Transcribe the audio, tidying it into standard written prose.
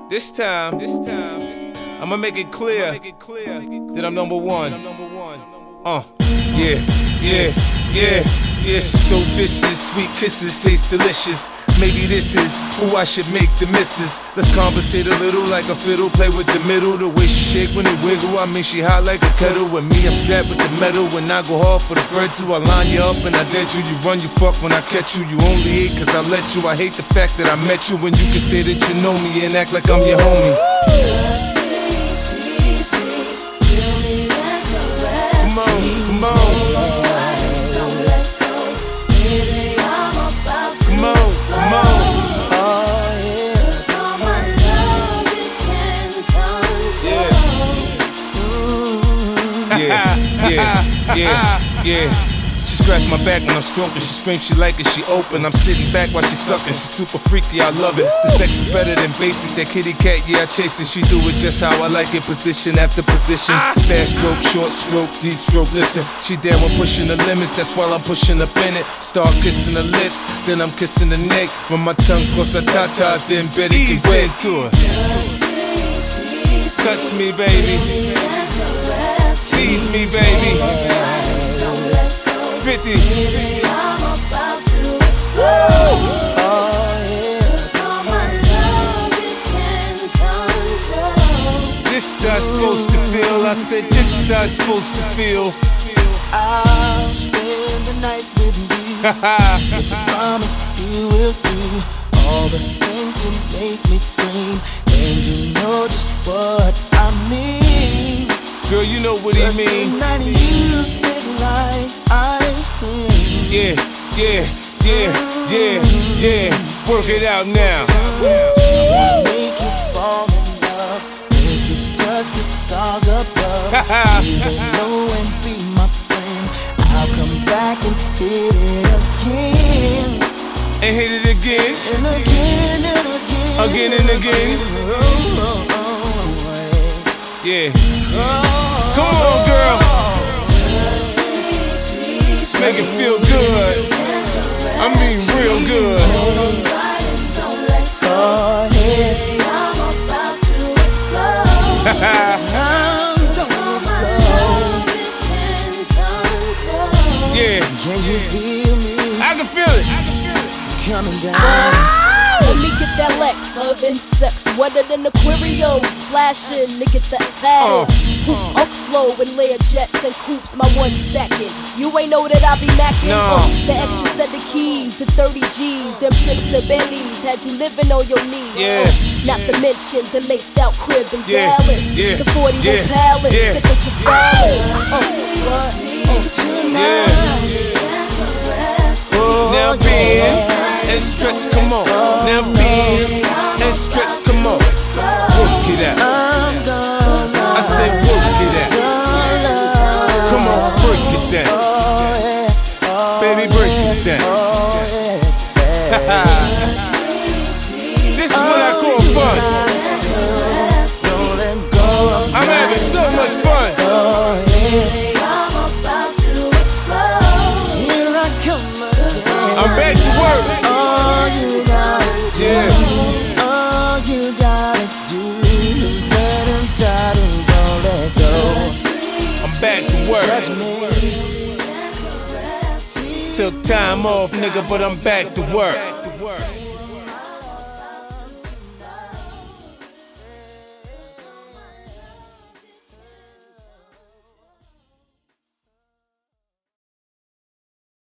This time, I'ma make it clear that I'm number one. Yeah. She's so vicious, sweet kisses taste delicious. Maybe this is who I should make the missus. Let's conversate a little like a fiddle, play with the middle. The way she shake when it wiggle, I mean she hot like a kettle. With me I'm strapped with the metal. When I go hard for the bread too, I line you up and I dead you. You run, you fuck when I catch you. You only hate cause I let you. I hate the fact that I met you. When you can say that you know me and act like I'm your homie. Come on. Yeah. She scratched my back when I'm stroking. She screams she like it, she open. I'm sitting back while she sucking. She's super freaky, I love it. The sex is better than basic. That kitty cat, yeah, I chase it. She do it just how I like it, position after position. Fast stroke, short stroke, deep stroke. Listen, she down with pushing the limits. That's while I'm pushing up in it. Start kissing her lips, then I'm kissing the neck. When my tongue goes a ta-ta, then Betty can wet to her. Touch me, baby. Tease me, baby. 50. I'm about to explode. All my love it can control. This is how it's supposed to feel. I said this is how it's supposed to feel. I'll spend the night with you. If I promise you will do all the things to make me scream, and you know just what I mean. Girl, you know what he mean. Tonight you is like ice cream. Yeah. Work it out now. Make you fall in love, make you touch the stars above. Even know and be my friend. I'll come back and hit it again. And hit it again. And again and again. Again and again. Yeah. Come on, girl. Make it feel good. I mean real good. Go ahead. I'm about to explode. I'm gonna explode. Yeah. Can you feel me? I can feel it. Coming down. Let me get that Lex, urban sex, wetter than Aquarius, flashing, nigga that fat. Slow and layer jets and coops, my one stacking. You ain't know that I be macking. No. The extra set of keys, the 30 G's, them trips to Bentleys, had you living on your knees. Yeah. Not to mention the laced out crib in Yeah. Dallas, Yeah. the 41 Yeah. Palace, Yeah. sick of your stylist. Now bend and stretch, come on. Now bend and stretch, come on. Work it out. I'm gonna I said work it out. Come on, break it down. Baby, break it down. This is what I call fun. Don't let go. I'm having so much fun. I'm about to explode. Here I come again. I'm back to work. All you gotta do, Yeah. all you gotta do, let him die and don't let go. I'm back to Touch work. me. Till time off, nigga, but I'm back to work.